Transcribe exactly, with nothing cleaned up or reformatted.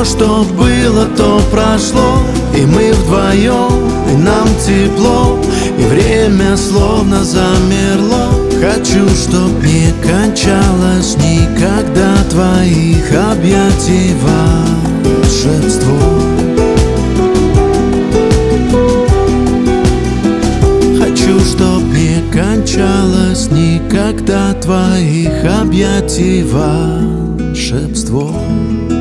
То, что было, то прошло, и мы вдвоем, и нам тепло, и время словно замерло. Хочу, чтоб не кончалось никогда твоих объятий волшебство. Хочу, чтоб не кончалось никогда твоих объятий волшебство.